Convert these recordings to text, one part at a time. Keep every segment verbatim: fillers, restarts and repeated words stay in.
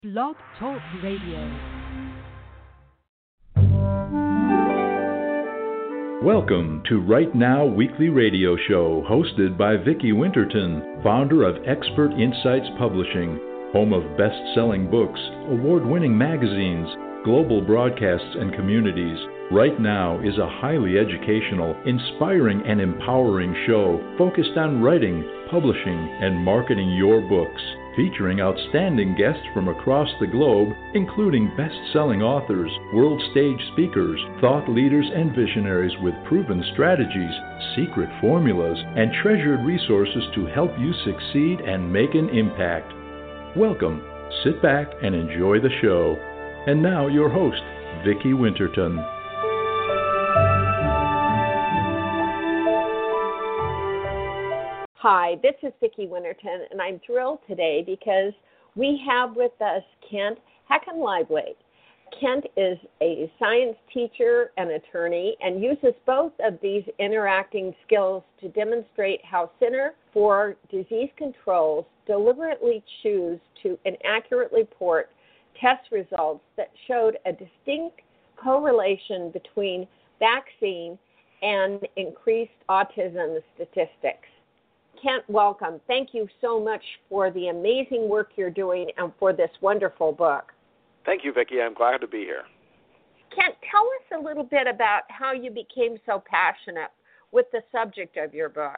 Blog Talk Radio. Welcome to Right Now Weekly Radio Show, hosted by Vicki Winterton, founder of Expert Insights Publishing, home of best-selling books, award-winning magazines, global broadcasts, and communities. Right Now is a highly educational, inspiring, and empowering show focused on writing, publishing, and marketing your books, featuring outstanding guests from across the globe, including best-selling authors, world stage speakers, thought leaders, and visionaries with proven strategies, secret formulas, and treasured resources to help you succeed and make an impact. Welcome, sit back, and enjoy the show. And now your host, Vicki Winterton. Hi, this is Vicki Winterton, and I'm thrilled today because we have with us Kent Heckenlively. Kent is a science teacher and attorney and uses both of these interacting skills to demonstrate how Center for Disease Control's deliberately choose to inaccurately report test results that showed a distinct correlation between vaccine and increased autism statistics. Kent, welcome. Thank you so much for the amazing work you're doing and for this wonderful book. Thank you, Vicki. I'm glad to be here. Kent, tell us a little bit about how you became so passionate with the subject of your book.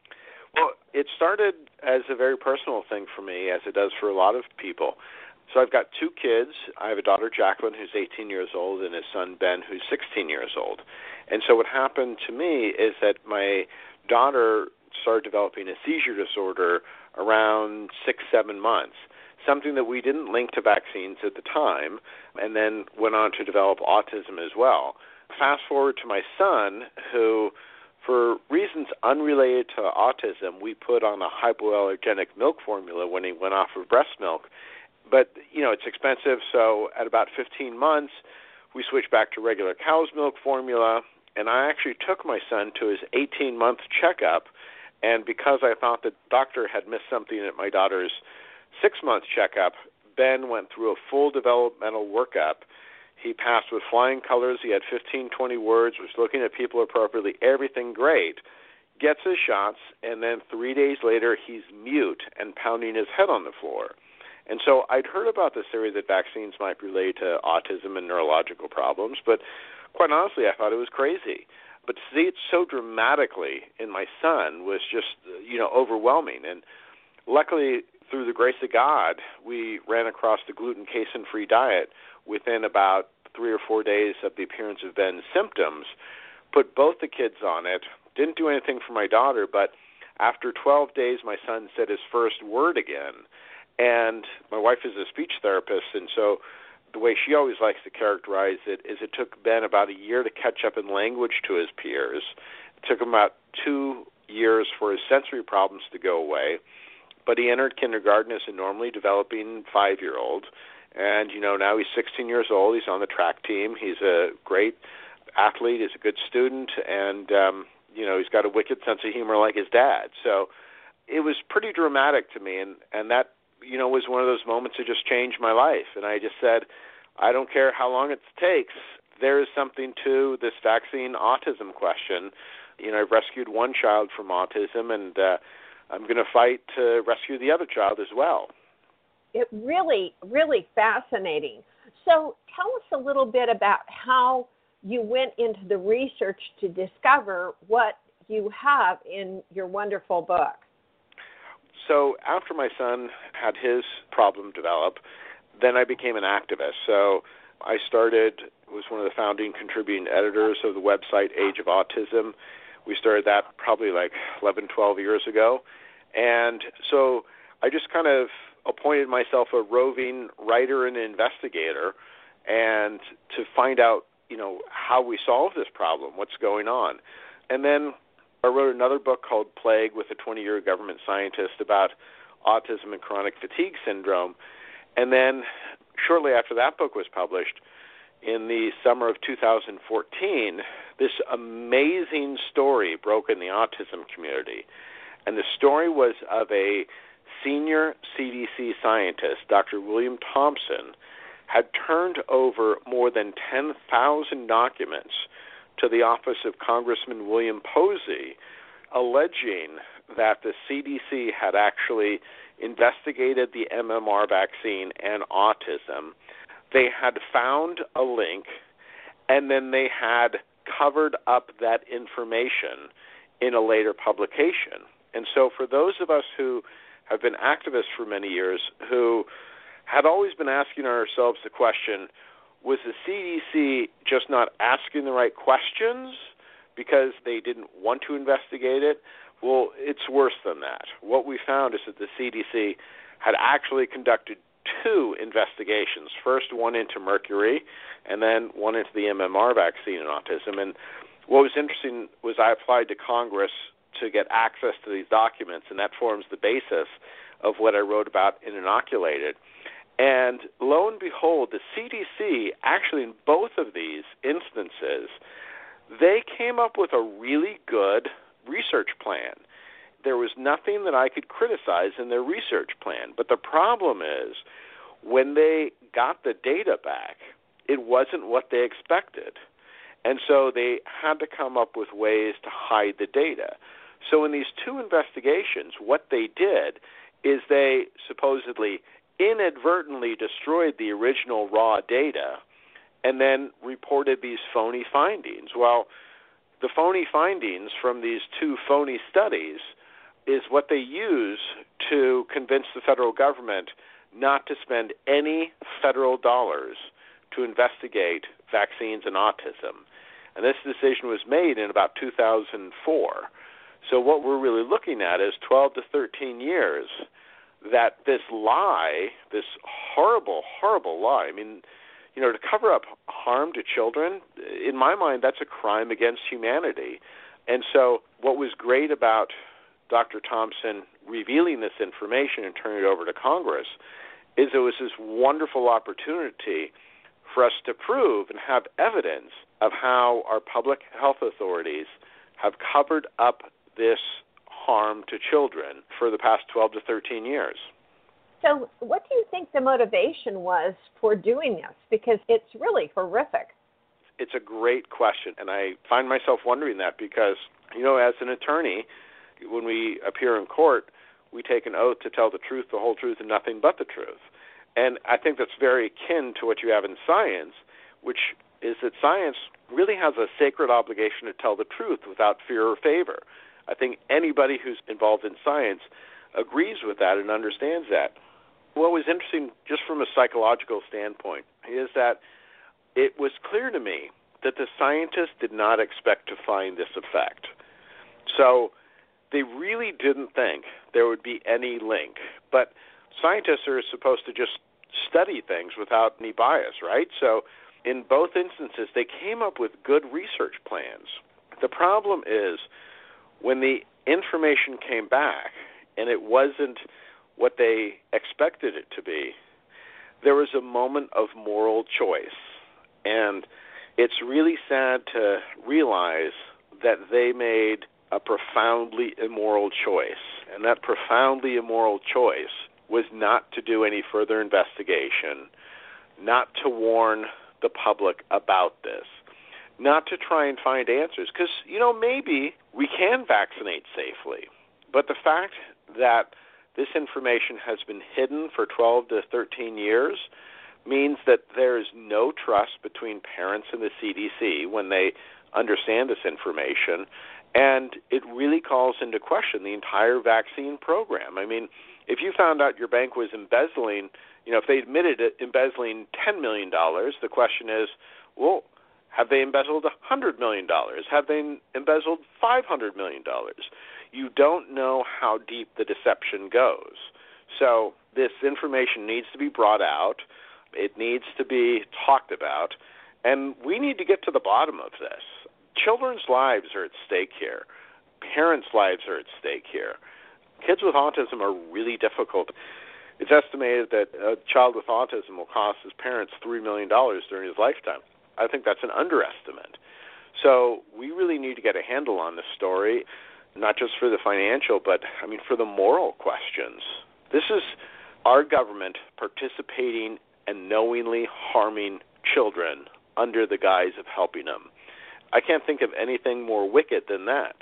Well, it started as a very personal thing for me, as it does for a lot of people. So I've got two kids. I have a daughter, Jacqueline, who's eighteen years old, and a son, Ben, who's sixteen years old. And so what happened to me is that my daughter started developing a seizure disorder around six, seven months, something that we didn't link to vaccines at the time, and then went on to develop autism as well. Fast forward to my son, who, for reasons unrelated to autism, we put on a hypoallergenic milk formula when he went off of breast milk. But, you know, it's expensive, so at about fifteen months, we switched back to regular cow's milk formula, and I actually took my son to his eighteen-month checkup. And because I thought the doctor had missed something at my daughter's six-month checkup, Ben went through a full developmental workup. He passed with flying colors. He had fifteen, twenty words, was looking at people appropriately, everything great. Gets his shots, and then three days later, he's mute and pounding his head on the floor. And so I'd heard about this theory that vaccines might relate to autism and neurological problems, but quite honestly, I thought it was crazy. But to see it so dramatically in my son was just, you know, overwhelming. And luckily, through the grace of God, we ran across the gluten casein-free diet within about three or four days of the appearance of Ben's symptoms, put both the kids on it, didn't do anything for my daughter, but after twelve days, my son said his first word again. And my wife is a speech therapist, and so the way she always likes to characterize it is it took Ben about a year to catch up in language to his peers. It took him about two years for his sensory problems to go away. But he entered kindergarten as a normally developing five-year-old. And, you know, now he's sixteen years old. He's on the track team. He's a great athlete. He's a good student. And, um, you know, he's got a wicked sense of humor like his dad. So it was pretty dramatic to me. And, and that you know, was one of those moments that just changed my life. And I just said, I don't care how long it takes. There is something to this vaccine autism question. You know, I've rescued one child from autism, and uh, I'm going to fight to rescue the other child as well. It really, really fascinating. So tell us a little bit about how you went into the research to discover what you have in your wonderful book. So after my son had his problem develop, then I became an activist. So I started, was one of the founding contributing editors of the website Age of Autism. We started that probably like eleven, twelve years ago. And so I just kind of appointed myself a roving writer and investigator, and to find out, you know, how we solve this problem, what's going on. And then I wrote another book called Plague with a twenty-year government scientist about autism and chronic fatigue syndrome. And then shortly after that book was published, in the summer of two thousand fourteen, this amazing story broke in the autism community. And the story was of a senior C D C scientist, Doctor William Thompson, had turned over more than ten thousand documents to the office of Congressman William Posey, alleging that the C D C had actually investigated the M M R vaccine and autism. They had found a link, and then they had covered up that information in a later publication. And so for those of us who have been activists for many years, who had always been asking ourselves the question, was the C D C just not asking the right questions because they didn't want to investigate it? Well, it's worse than that. What we found is that the C D C had actually conducted two investigations, first one into mercury and then one into the M M R vaccine and autism. And what was interesting was I applied to Congress to get access to these documents, and that forms the basis of what I wrote about in Inoculated. And lo and behold, the C D C, actually in both of these instances, they came up with a really good research plan. There was nothing that I could criticize in their research plan. But the problem is, when they got the data back, it wasn't what they expected. And so they had to come up with ways to hide the data. So in these two investigations, what they did is they supposedly inadvertently destroyed the original raw data and then reported these phony findings. Well, the phony findings from these two phony studies is what they use to convince the federal government not to spend any federal dollars to investigate vaccines and autism. And this decision was made in about two thousand four. So what we're really looking at is twelve to thirteen years that this lie, this horrible, horrible lie, I mean, you know, to cover up harm to children, in my mind, that's a crime against humanity. And so what was great about Doctor Thompson revealing this information and turning it over to Congress is it was this wonderful opportunity for us to prove and have evidence of how our public health authorities have covered up this harm to children for the past twelve to thirteen years. So what do you think the motivation was for doing this? Because it's really horrific. It's a great question, and I find myself wondering that because, you know, as an attorney, when we appear in court, we take an oath to tell the truth, the whole truth, and nothing but the truth. And I think that's very akin to what you have in science, which is that science really has a sacred obligation to tell the truth without fear or favor. I think anybody who's involved in science agrees with that and understands that. What was interesting, just from a psychological standpoint, is that it was clear to me that the scientists did not expect to find this effect. So they really didn't think there would be any link. But scientists are supposed to just study things without any bias, right? So in both instances, they came up with good research plans. The problem is when the information came back and it wasn't what they expected it to be, there was a moment of moral choice. And it's really sad to realize that they made a profoundly immoral choice. And that profoundly immoral choice was not to do any further investigation, not to warn the public about this, not to try and find answers. Because, you know, maybe we can vaccinate safely, but the fact that this information has been hidden for twelve to thirteen years means that there is no trust between parents and the C D C when they understand this information, and it really calls into question the entire vaccine program. I mean, if you found out your bank was embezzling, you know, if they admitted it embezzling ten million dollars, the question is, well, have they embezzled one hundred million dollars? Have they embezzled five hundred million dollars? You don't know how deep the deception goes. So this information needs to be brought out. It needs to be talked about. And we need to get to the bottom of this. Children's lives are at stake here. Parents' lives are at stake here. Kids with autism are really difficult. It's estimated that a child with autism will cost his parents three million dollars during his lifetime. I think that's an underestimate. So we really need to get a handle on this story, not just for the financial, but, I mean, for the moral questions This is our government participating and knowingly harming children under the guise of helping them. I can't think of anything more wicked than that.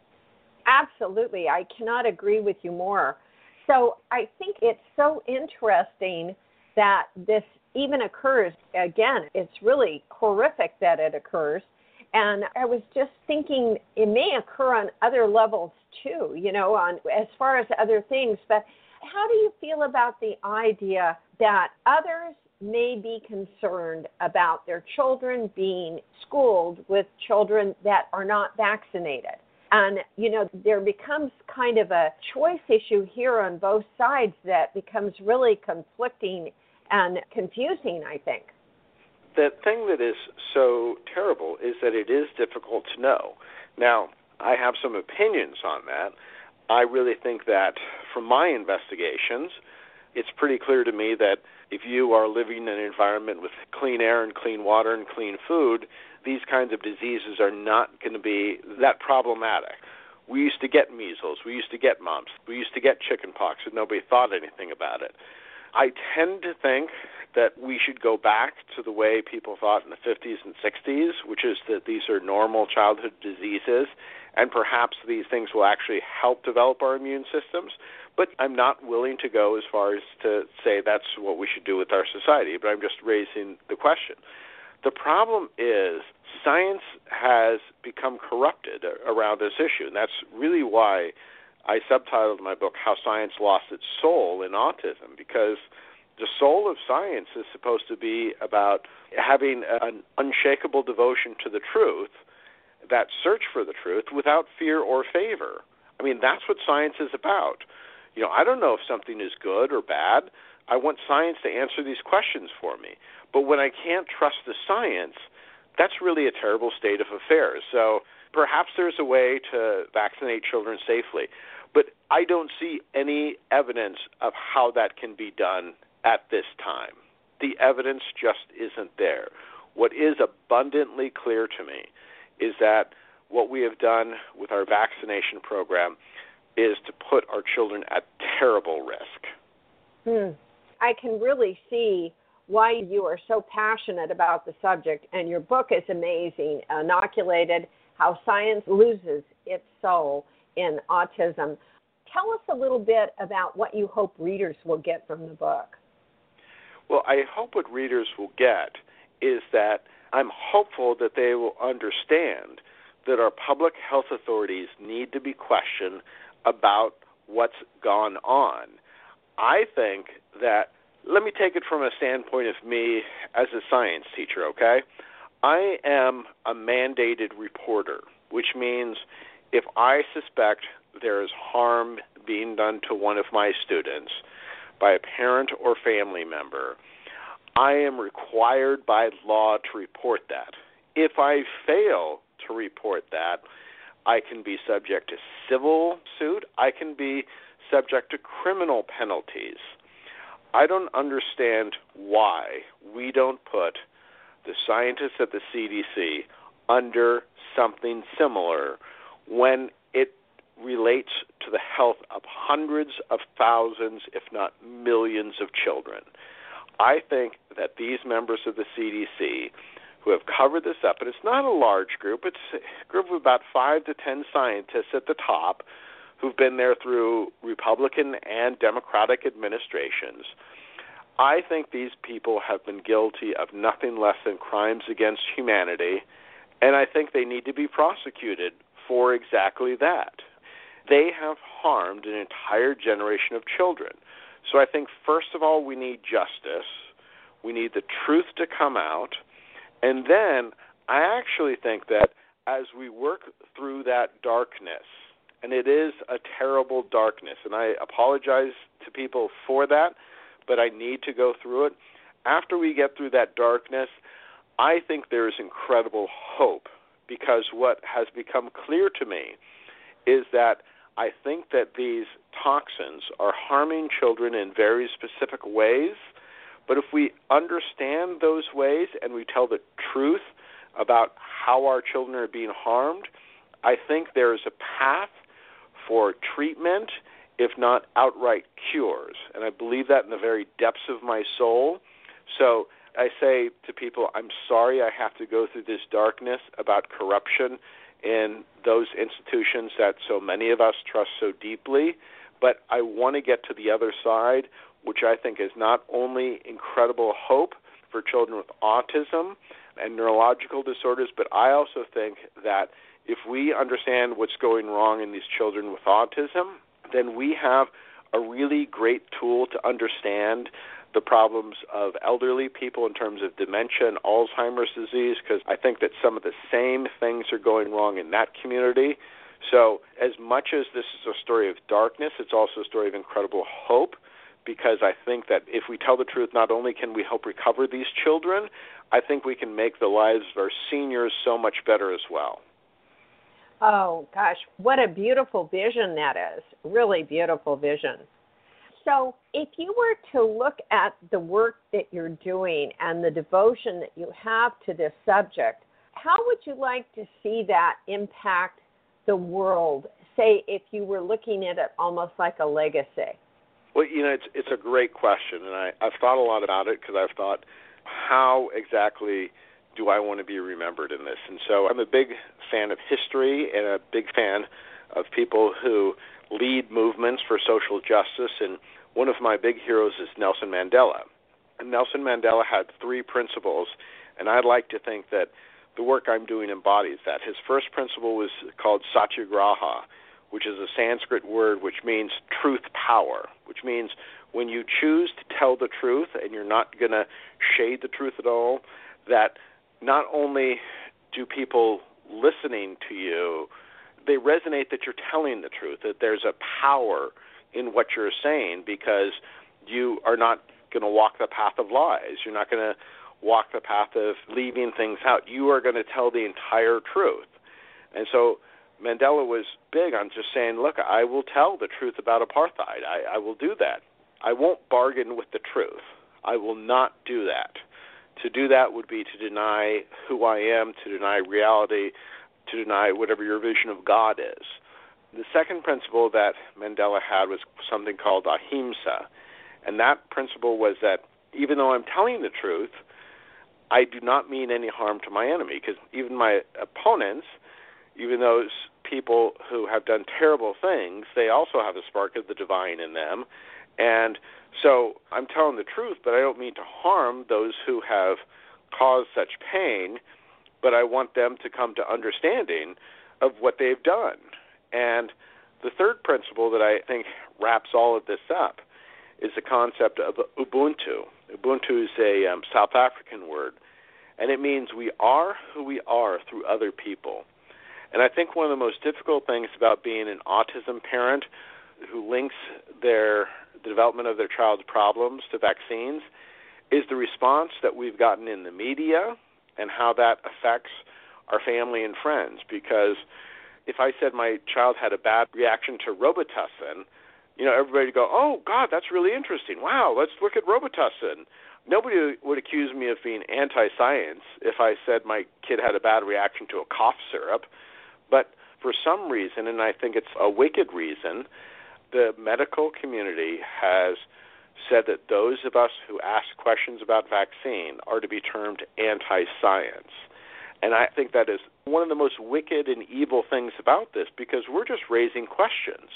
Absolutely. I cannot agree with you more. So I think it's so interesting that this even occurs. Again, it's really horrific that it occurs. And I was just thinking it may occur on other levels too, you know, on as far as other things. But how do you feel about the idea that others may be concerned about their children being schooled with children that are not vaccinated? And, you know, there becomes kind of a choice issue here on both sides that becomes really conflicting and confusing, I think. The thing that is so terrible is that it is difficult to know. Now, I have some opinions on that. I really think that from my investigations, it's pretty clear to me that if you are living in an environment with clean air and clean water and clean food, these kinds of diseases are not going to be that problematic. We used to get measles. We used to get mumps. We used to get chickenpox, and nobody thought anything about it. I tend to think that we should go back to the way people thought in the fifties and sixties, which is that these are normal childhood diseases, and perhaps these things will actually help develop our immune systems. But I'm not willing to go as far as to say that's what we should do with our society, but I'm just raising the question. The problem is science has become corrupted around this issue, and that's really why I subtitled my book, How Science Lost Its Soul in Autism, because the soul of science is supposed to be about having an unshakable devotion to the truth, that search for the truth without fear or favor. I mean, that's what science is about. You know, I don't know if something is good or bad. I want science to answer these questions for me. But when I can't trust the science, that's really a terrible state of affairs. So perhaps there's a way to vaccinate children safely, but I don't see any evidence of how that can be done at this time. The evidence just isn't there. What is abundantly clear to me is that what we have done with our vaccination program is to put our children at terrible risk. Hmm. I can really see why you are so passionate about the subject, and your book is amazing, Inoculated, How Science Loses Its Soul in Autism. Tell us a little bit about what you hope readers will get from the book. Well, I hope what readers will get is that I'm hopeful that they will understand that our public health authorities need to be questioned about what's gone on. I think that, let me take it from a standpoint of me as a science teacher, okay? I am a mandated reporter, which means if I suspect there is harm being done to one of my students by a parent or family member, I am required by law to report that. If I fail to report that, I can be subject to civil suit. I can be subject to criminal penalties. I don't understand why we don't put the scientists at the C D C under something similar when it relates to the health of hundreds of thousands, if not millions of children. I think that these members of the C D C who have covered this up, and it's not a large group, it's a group of about five to ten scientists at the top who've been there through Republican and Democratic administrations. I think these people have been guilty of nothing less than crimes against humanity, and I think they need to be prosecuted for exactly that. They have harmed an entire generation of children. So I think, first of all, we need justice. We need the truth to come out. And then I actually think that as we work through that darkness, and it is a terrible darkness, and I apologize to people for that, but I need to go through it. After we get through that darkness, I think there is incredible hope, because what has become clear to me is that I think that these toxins are harming children in very specific ways, but if we understand those ways and we tell the truth about how our children are being harmed, I think there is a path for treatment if not outright cures. And I believe that in the very depths of my soul. So I say to people, I'm sorry I have to go through this darkness about corruption in those institutions that so many of us trust so deeply, but I want to get to the other side, which I think is not only incredible hope for children with autism and neurological disorders, but I also think that if we understand what's going wrong in these children with autism, then we have a really great tool to understand the problems of elderly people in terms of dementia and Alzheimer's disease, because I think that some of the same things are going wrong in that community. So as much as this is a story of darkness, it's also a story of incredible hope, because I think that if we tell the truth, not only can we help recover these children, I think we can make the lives of our seniors so much better as well. Oh, gosh, what a beautiful vision that is. Really beautiful vision. So if you were to look at the work that you're doing and the devotion that you have to this subject, how would you like to see that impact the world, say, if you were looking at it almost like a legacy? Well, you know, it's it's a great question, and I, I've thought a lot about it because I've thought, how exactly do I want to be remembered in this? And so I'm a big fan of history and a big fan of people who lead movements for social justice, and one of my big heroes is Nelson Mandela. And Nelson Mandela had three principles, and I'd like to think that the work I'm doing embodies that. His first principle was called Satyagraha, which is a Sanskrit word which means truth power, which means when you choose to tell the truth and you're not going to shade the truth at all, that not only do people listening to you, they resonate that you're telling the truth, that there's a power in what you're saying because you are not going to walk the path of lies. You're not going to walk the path of leaving things out. You are going to tell the entire truth. And so Mandela was big on just saying, look, I will tell the truth about apartheid. I, I will do that. I won't bargain with the truth. I will not do that. To do that would be to deny who I am, to deny reality, to deny whatever your vision of God is. The second principle that Mandela had was something called ahimsa, and that principle was that even though I'm telling the truth, I do not mean any harm to my enemy, because even my opponents, even those people who have done terrible things, they also have a spark of the divine in them. And so I'm telling the truth, but I don't mean to harm those who have caused such pain, but I want them to come to understanding of what they've done. And the third principle that I think wraps all of this up is the concept of Ubuntu. Ubuntu is a um, South African word, and it means we are who we are through other people. And I think one of the most difficult things about being an autism parent who links their the development of their child's problems to vaccines is the response that we've gotten in the media and how that affects our family and friends. Because if I said my child had a bad reaction to Robitussin, you know, everybody would go, oh, God, that's really interesting. Wow, let's look at Robitussin. Nobody would accuse me of being anti-science if I said my kid had a bad reaction to a cough syrup. But for some reason, and I think it's a wicked reason, the medical community has said that those of us who ask questions about vaccine are to be termed anti-science. And I think that is one of the most wicked and evil things about this, because we're just raising questions.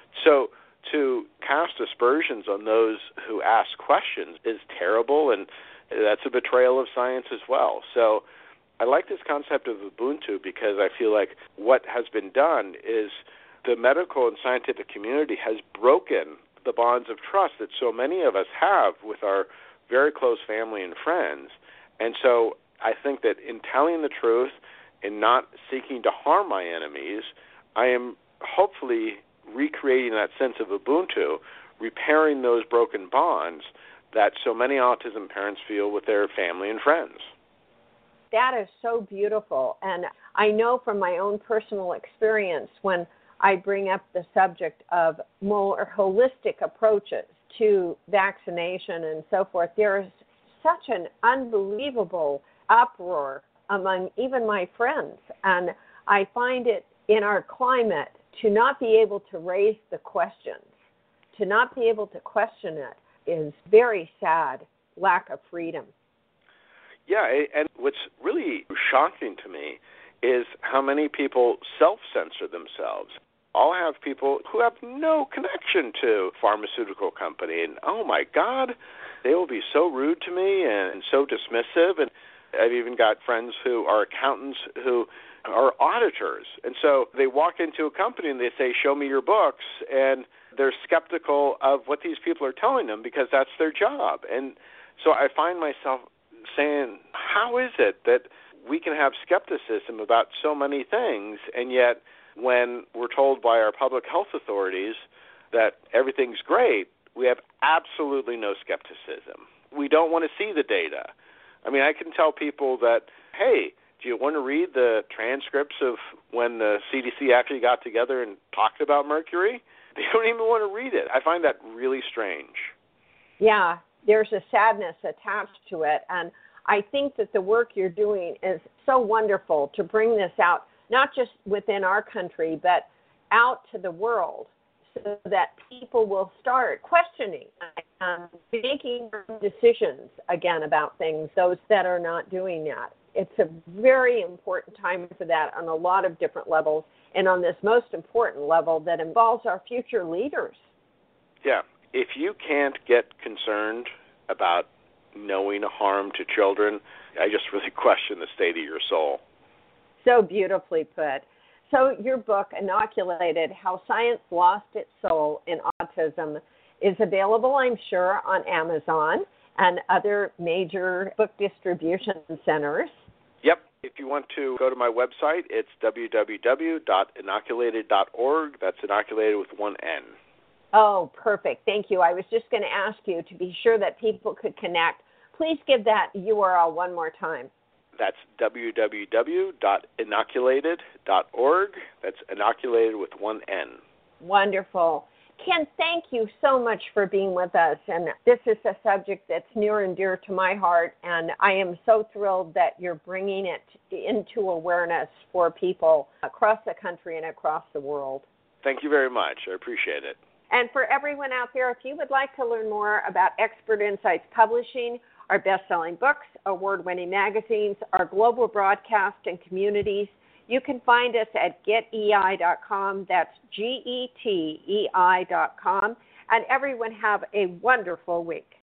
So to cast aspersions on those who ask questions is terrible, and that's a betrayal of science as well. So I like this concept of Ubuntu because I feel like what has been done is the medical and scientific community has broken the bonds of trust that so many of us have with our very close family and friends. And so I think that in telling the truth and not seeking to harm my enemies, I am hopefully recreating that sense of Ubuntu, repairing those broken bonds that so many autism parents feel with their family and friends. That is so beautiful. And I know from my own personal experience when I bring up the subject of more holistic approaches to vaccination and so forth, there is such an unbelievable uproar among even my friends. And I find it in our climate to not be able to raise the questions to not be able to question it is very sad, lack of freedom. Yeah, and what's really shocking to me is how many people self-censor themselves. I'll have people who have no connection to a pharmaceutical company, and oh my God, they will be so rude to me and so dismissive. And I've even got friends who are accountants who are auditors. And so they walk into a company and they say, show me your books, and they're skeptical of what these people are telling them because that's their job. And so I find myself saying, how is it that we can have skepticism about so many things, and yet when we're told by our public health authorities that everything's great, we have absolutely no skepticism. We don't want to see the data. I mean, I can tell people that, hey, do you want to read the transcripts of when the C D C actually got together and talked about mercury? They don't even want to read it. I find that really strange. Yeah, there's a sadness attached to it, and I think that the work you're doing is so wonderful to bring this out, not just within our country, but out to the world, so that people will start questioning and making decisions again about things, those that are not doing that. It's a very important time for that on a lot of different levels, and on this most important level that involves our future leaders. Yeah, if you can't get concerned about knowing harm to children, I just really question the state of your soul. So beautifully put. So your book, Inoculated, How Science Lost Its Soul in Autism, is available, I'm sure, on Amazon and other major book distribution centers. Yep. If you want to go to my website, it's w w w dot inoculated dot org. That's inoculated with one N. Oh, perfect. Thank you. I was just going to ask you to be sure that people could connect. Please give that U R L one more time. That's w w w dot inoculated dot org. That's inoculated with one N. Wonderful. Ken, thank you so much for being with us. And this is a subject that's near and dear to my heart, and I am so thrilled that you're bringing it into awareness for people across the country and across the world. Thank you very much. I appreciate it. And for everyone out there, if you would like to learn more about Expert Insights Publishing, our best-selling books, award-winning magazines, our global broadcast and communities, you can find us at get E I dot com. That's G E T E I dot com. And everyone have a wonderful week.